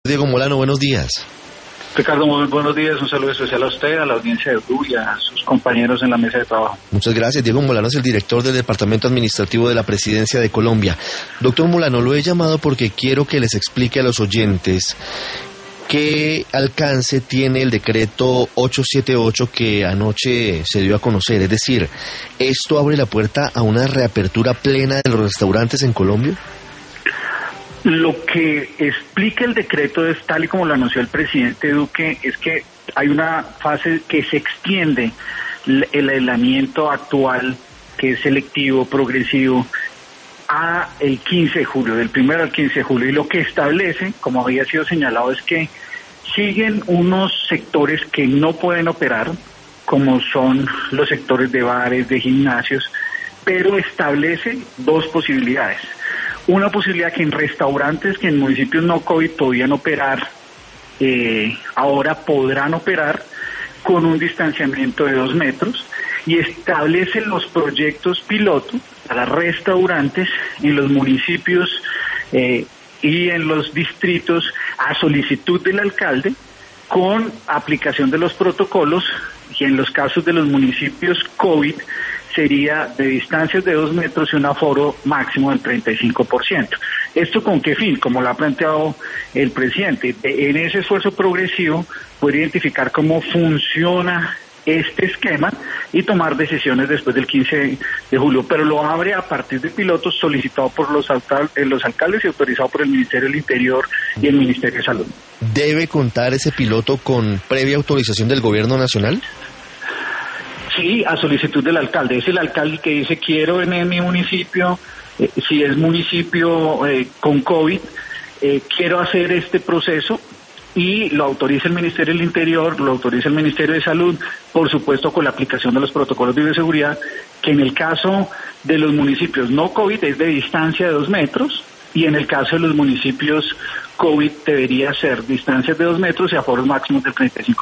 Diego Molano, buenos días. Ricardo, muy buenos días. Un saludo especial a usted, a la audiencia de Blue y a sus compañeros en la mesa de trabajo. Muchas gracias. Diego Molano es el director del Departamento Administrativo de la Presidencia de Colombia. Doctor Molano, lo he llamado porque quiero que les explique a los oyentes qué alcance tiene el decreto 878 que anoche se dio a conocer. Es decir, ¿esto abre la puerta a una reapertura plena de los restaurantes en Colombia? Lo que explica el decreto es, tal y como lo anunció el presidente Duque, es que hay una fase que se extiende el aislamiento actual, que es selectivo, progresivo, a el 15 de julio, del 1 al 15 de julio. Y lo que establece, como había sido señalado, es que siguen unos sectores que no pueden operar, como son los sectores de bares, de gimnasios, pero establece dos posibilidades. Una posibilidad que en restaurantes que en municipios no COVID podían operar, ahora podrán operar con un distanciamiento de 2 metros, y establece los proyectos piloto para restaurantes en los municipios y en los distritos a solicitud del alcalde, con aplicación de los protocolos, y en los casos de los municipios COVID sería de distancias de 2 metros y un aforo máximo del 35%. ¿Esto con qué fin? Como lo ha planteado el presidente, en ese esfuerzo progresivo poder identificar cómo funciona este esquema y tomar decisiones después del 15 de julio, pero lo abre a partir de pilotos solicitados por los alcaldes y autorizado por el Ministerio del Interior y el Ministerio de Salud. ¿Debe contar ese piloto con previa autorización del Gobierno Nacional? Sí, a solicitud del alcalde. Es el alcalde que dice: quiero en mi municipio, si es municipio con COVID, quiero hacer este proceso, y lo autoriza el Ministerio del Interior, lo autoriza el Ministerio de Salud, por supuesto con la aplicación de los protocolos de bioseguridad, que en el caso de los municipios no COVID es de distancia de 2 metros, y en el caso de los municipios COVID debería ser distancias de 2 metros y aforos máximos del 35%.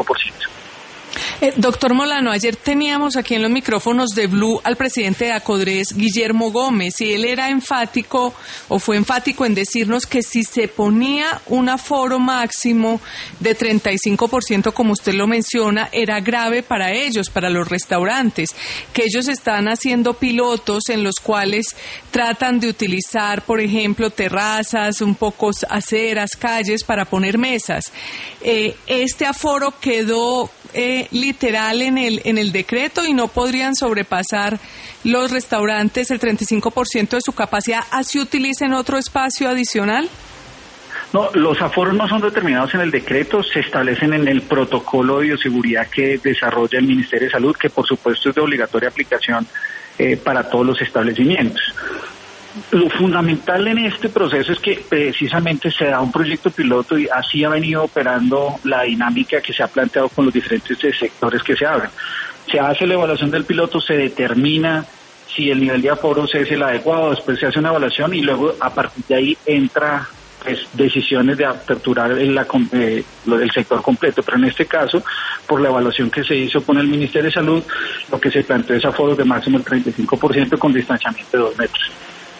Doctor Molano, ayer teníamos aquí en los micrófonos de Blue al presidente de Acodres, Guillermo Gómez, y él era enfático, o fue enfático en decirnos que si se ponía un aforo máximo de 35%, como usted lo menciona, era grave para ellos, para los restaurantes, que ellos están haciendo pilotos en los cuales tratan de utilizar, por ejemplo, terrazas, un poco aceras, calles para poner mesas. Este aforo quedó literal en el decreto, y no podrían sobrepasar los restaurantes el 35% de su capacidad, así utilicen otro espacio adicional. No, los aforos no son determinados en el decreto, se establecen en el protocolo de bioseguridad que desarrolla el Ministerio de Salud, que por supuesto es de obligatoria aplicación para todos los establecimientos. Lo fundamental en este proceso es que precisamente se da un proyecto piloto, y así ha venido operando la dinámica que se ha planteado con los diferentes sectores que se abren. Se hace la evaluación del piloto, se determina si el nivel de aforos es el adecuado, después se hace una evaluación y luego a partir de ahí entra decisiones de aperturar el sector completo, pero en este caso, por la evaluación que se hizo con el Ministerio de Salud, lo que se planteó es aforos de máximo el 35% con distanciamiento de 2 metros.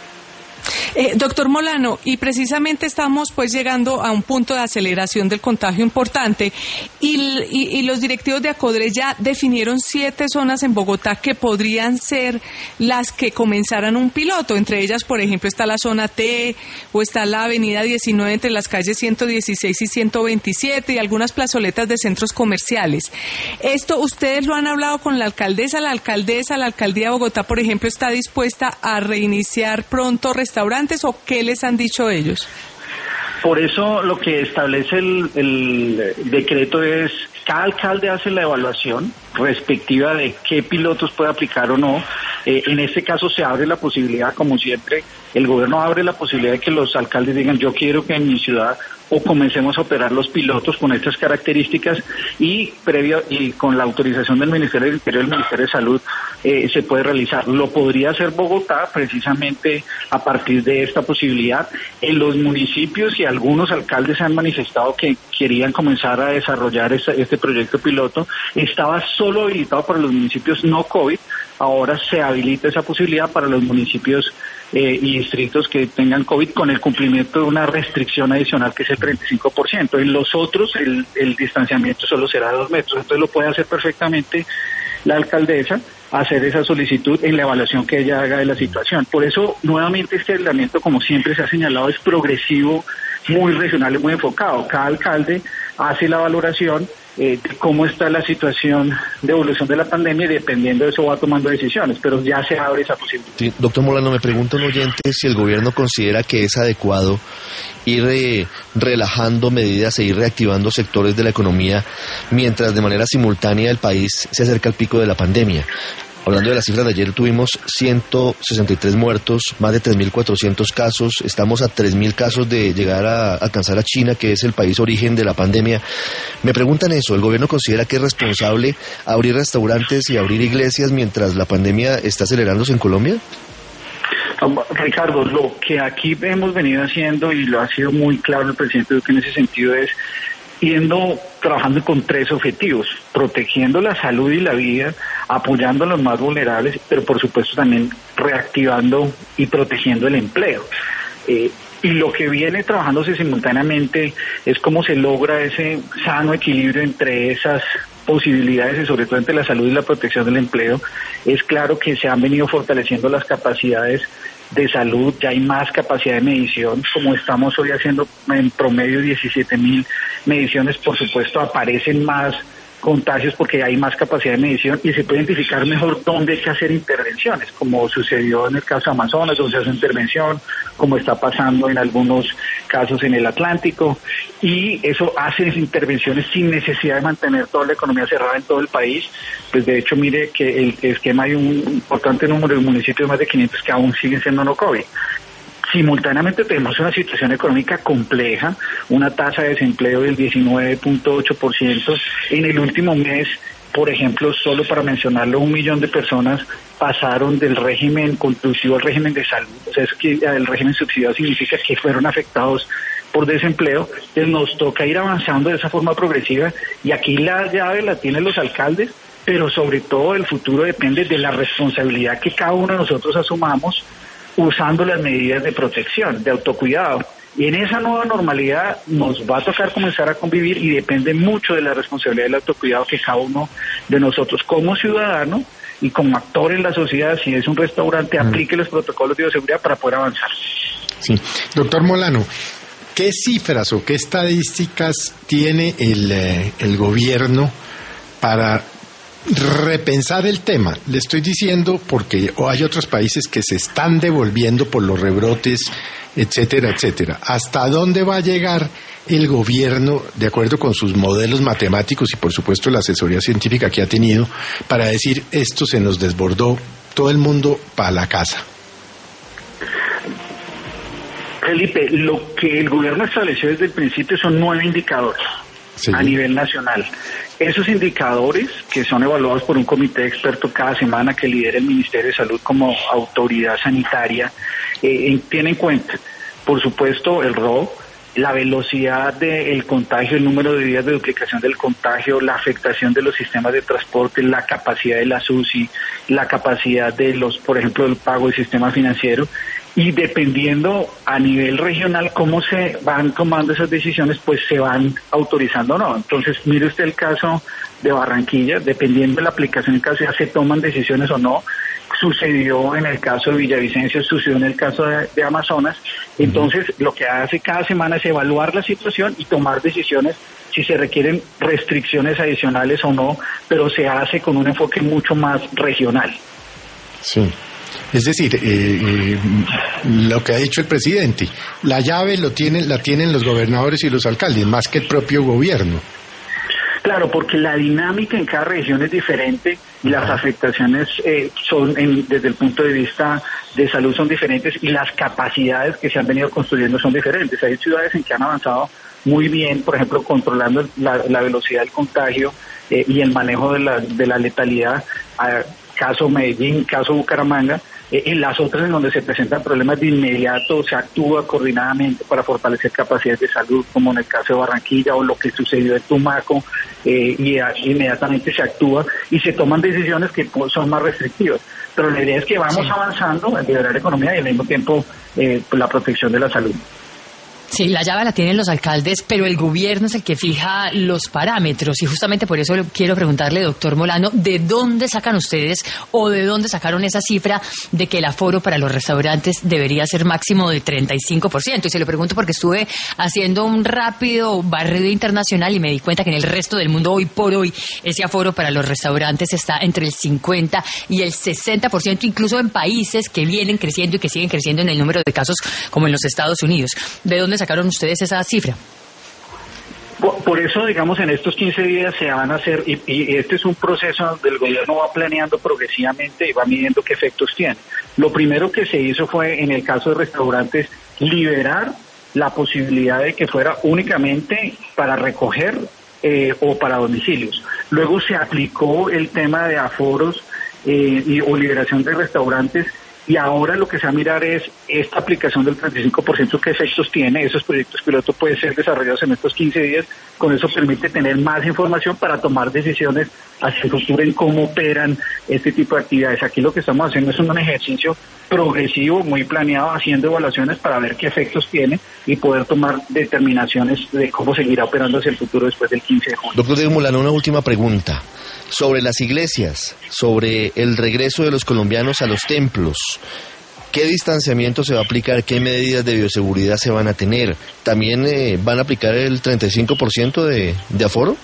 Doctor Molano, y precisamente estamos pues llegando a un punto de aceleración del contagio importante, y los directivos de Acodres ya definieron 7 zonas en Bogotá que podrían ser las que comenzaran un piloto. Entre ellas, por ejemplo, está la zona T, o está la avenida 19 entre las calles 116 y 127, y algunas plazoletas de centros comerciales. Esto, ¿ustedes lo han hablado con la alcaldesa? La alcaldía de Bogotá, por ejemplo, ¿está dispuesta a reiniciar pronto restaurantes, o qué les han dicho ellos? Por eso lo que establece el decreto es: cada alcalde hace la evaluación respectiva de qué pilotos puede aplicar o no. En este caso se abre la posibilidad, como siempre, el gobierno abre la posibilidad de que los alcaldes digan: yo quiero que en mi ciudad o comencemos a operar los pilotos con estas características, y con la autorización del Ministerio del Interior y del Ministerio de Salud se puede realizar. Lo podría hacer Bogotá precisamente a partir de esta posibilidad. En los municipios, y algunos alcaldes han manifestado que querían comenzar a desarrollar este proyecto piloto, estaba solo habilitado para los municipios no COVID. Ahora se habilita esa posibilidad para los municipios y distritos que tengan COVID, con el cumplimiento de una restricción adicional que es el 35%. En los otros el distanciamiento solo será de 2 metros. Entonces lo puede hacer perfectamente la alcaldesa, hacer esa solicitud en la evaluación que ella haga de la situación. Por eso, nuevamente, este aislamiento, como siempre se ha señalado, es progresivo, muy regional y muy enfocado. Cada alcalde hace la valoración de cómo está la situación de evolución de la pandemia y dependiendo de eso va tomando decisiones, pero ya se abre esa posibilidad. Sí, doctor Molano, me pregunta un oyente si el gobierno considera que es adecuado ir relajando medidas e ir reactivando sectores de la economía mientras de manera simultánea el país se acerca al pico de la pandemia. Hablando de las cifras de ayer, tuvimos 163 muertos, más de 3.400 casos, estamos a 3.000 casos de llegar a alcanzar a China, que es el país origen de la pandemia. Me preguntan eso, ¿el gobierno considera que es responsable abrir restaurantes y abrir iglesias mientras la pandemia está acelerándose en Colombia? Ricardo, lo que aquí hemos venido haciendo, y lo ha sido muy claro el presidente Duque en ese sentido, es trabajando con 3 objetivos: protegiendo la salud y la vida, apoyando a los más vulnerables, pero por supuesto también reactivando y protegiendo el empleo. Y lo que viene trabajándose simultáneamente es cómo se logra ese sano equilibrio entre esas posibilidades y sobre todo entre la salud y la protección del empleo. Es claro que se han venido fortaleciendo las capacidades de salud, ya hay más capacidad de medición, como estamos hoy haciendo en promedio 17.000 mediciones, por supuesto aparecen más contagios porque hay más capacidad de medición y se puede identificar mejor dónde hay que hacer intervenciones, como sucedió en el caso de Amazonas, donde se hace intervención, como está pasando en algunos casos en el Atlántico, y eso hace intervenciones sin necesidad de mantener toda la economía cerrada en todo el país. Pues de hecho, mire que el esquema, hay un importante número de municipios, más de 500, que aún siguen siendo no COVID. Simultáneamente tenemos una situación económica compleja, una tasa de desempleo del 19.8%. En el último mes, por ejemplo, solo para mencionarlo, 1 millón de personas pasaron del régimen contributivo al régimen de salud. O sea, es que el régimen subsidiado significa que fueron afectados por desempleo. Entonces nos toca ir avanzando de esa forma progresiva, y aquí la llave la tienen los alcaldes, pero sobre todo el futuro depende de la responsabilidad que cada uno de nosotros asumamos, usando las medidas de protección, de autocuidado. Y en esa nueva normalidad nos va a tocar comenzar a convivir, y depende mucho de la responsabilidad del autocuidado que cada uno de nosotros como ciudadano y como actor en la sociedad, si es un restaurante, aplique los protocolos de bioseguridad para poder avanzar. Sí. Doctor Molano, ¿qué cifras o qué estadísticas tiene el gobierno para repensar el tema? Le estoy diciendo porque hay otros países que se están devolviendo por los rebrotes, etcétera, etcétera. ¿Hasta dónde va a llegar el gobierno, de acuerdo con sus modelos matemáticos y por supuesto la asesoría científica que ha tenido, para decir esto se nos desbordó, todo el mundo para la casa? Felipe, lo que el gobierno estableció desde el principio son 9 indicadores. Sí. A nivel nacional. Esos indicadores, que son evaluados por un comité de expertos cada semana que lidera el Ministerio de Salud como autoridad sanitaria, tienen en cuenta, por supuesto, el RO, la velocidad del contagio, el número de días de duplicación del contagio, la afectación de los sistemas de transporte, la capacidad de la UCI, la capacidad de por ejemplo, del pago del sistema financiero. Y dependiendo a nivel regional cómo se van tomando esas decisiones, pues se van autorizando o no. Entonces, mire usted el caso de Barranquilla, dependiendo de la aplicación en caso ya se toman decisiones o no. Sucedió en el caso de Villavicencio, sucedió en el caso de Amazonas. Entonces, lo que hace cada semana es evaluar la situación y tomar decisiones si se requieren restricciones adicionales o no, pero se hace con un enfoque mucho más regional. Sí. Es decir, lo que ha dicho el presidente, la llave la tienen los gobernadores y los alcaldes, más que el propio gobierno. Claro, porque la dinámica en cada región es diferente y las afectaciones desde el punto de vista de salud son diferentes, y las capacidades que se han venido construyendo son diferentes. Hay ciudades en que han avanzado muy bien, por ejemplo, controlando la velocidad del contagio y el manejo de la letalidad. Caso Medellín, caso Bucaramanga, En las otras, en donde se presentan problemas de inmediato, se actúa coordinadamente para fortalecer capacidades de salud, como en el caso de Barranquilla o lo que sucedió en Tumaco, y inmediatamente se actúa y se toman decisiones que son más restrictivas. Pero la idea es que vamos avanzando en liberar la economía y al mismo tiempo la protección de la salud. Sí, la llave la tienen los alcaldes, pero el gobierno es el que fija los parámetros y justamente por eso quiero preguntarle, doctor Molano, ¿de dónde sacan ustedes o de dónde sacaron esa cifra de que el aforo para los restaurantes debería ser máximo de 35%? Y se lo pregunto porque estuve haciendo un rápido barrido internacional y me di cuenta que en el resto del mundo hoy por hoy ese aforo para los restaurantes está entre el 50 y el 60%, incluso en países que vienen creciendo y que siguen creciendo en el número de casos como en los Estados Unidos. ¿De dónde sacaron ustedes esa cifra? Por eso, digamos, en estos 15 días se van a hacer, y este es un proceso donde el gobierno va planeando progresivamente y va midiendo qué efectos tiene. Lo primero que se hizo fue, en el caso de restaurantes, liberar la posibilidad de que fuera únicamente para recoger o para domicilios. Luego se aplicó el tema de aforos o liberación de restaurantes. Y ahora lo que se va a mirar es esta aplicación del 35%, qué efectos tiene. Esos proyectos piloto pueden ser desarrollados en estos 15 días. Con eso permite tener más información para tomar decisiones hacia el futuro en cómo operan este tipo de actividades. Aquí lo que estamos haciendo es un ejercicio progresivo, muy planeado, haciendo evaluaciones para ver qué efectos tiene y poder tomar determinaciones de cómo seguirá operando hacia el futuro después del 15 de junio. Doctor Diego Molano, una última pregunta. Sobre las iglesias, sobre el regreso de los colombianos a los templos, ¿qué distanciamiento se va a aplicar? ¿Qué medidas de bioseguridad se van a tener? ¿También van a aplicar el 35% de aforo?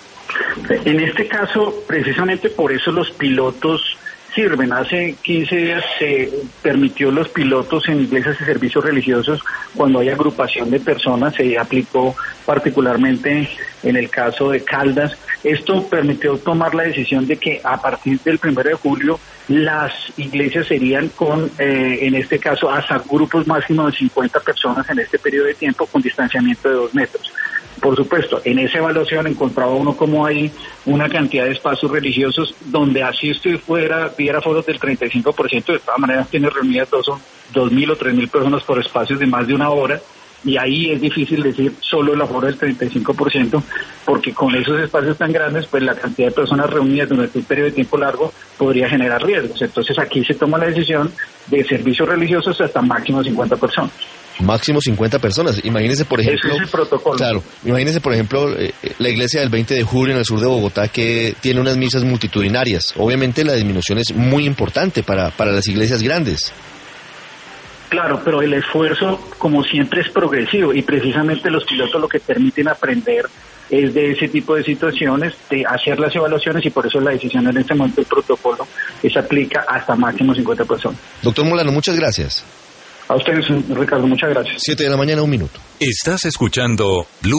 En este caso, precisamente por eso los pilotos sirven. Hace 15 días se permitió los pilotos en iglesias y servicios religiosos cuando hay agrupación de personas, se aplicó particularmente en el caso de Caldas. Esto permitió tomar la decisión de que a partir del 1 de julio las iglesias serían con, en este caso, hasta grupos máximos de 50 personas en este periodo de tiempo con distanciamiento de 2 metros. Por supuesto, en esa evaluación encontraba uno como hay una cantidad de espacios religiosos donde así usted viera foros del 35%, de todas maneras tiene reunidas 2.000 o 3.000 personas por espacios de más de 1 hora, y ahí es difícil decir solo el aforo del 35%, porque con esos espacios tan grandes, pues la cantidad de personas reunidas durante un periodo de tiempo largo podría generar riesgos. Entonces aquí se toma la decisión de servicios religiosos hasta máximo 50 personas. Máximo 50 personas. Imagínese, por ejemplo... Ese es el protocolo. Claro. Imagínese, por ejemplo, la iglesia del 20 de julio en el sur de Bogotá, que tiene unas misas multitudinarias. Obviamente la disminución es muy importante para las iglesias grandes. Claro, pero el esfuerzo, como siempre, es progresivo y precisamente los pilotos lo que permiten aprender es de ese tipo de situaciones, de hacer las evaluaciones, y por eso la decisión en este momento del protocolo se aplica hasta máximo 50 personas. Doctor Molano, muchas gracias. A ustedes, Ricardo, muchas gracias. 7 de la mañana, 1 minuto. Estás escuchando Blue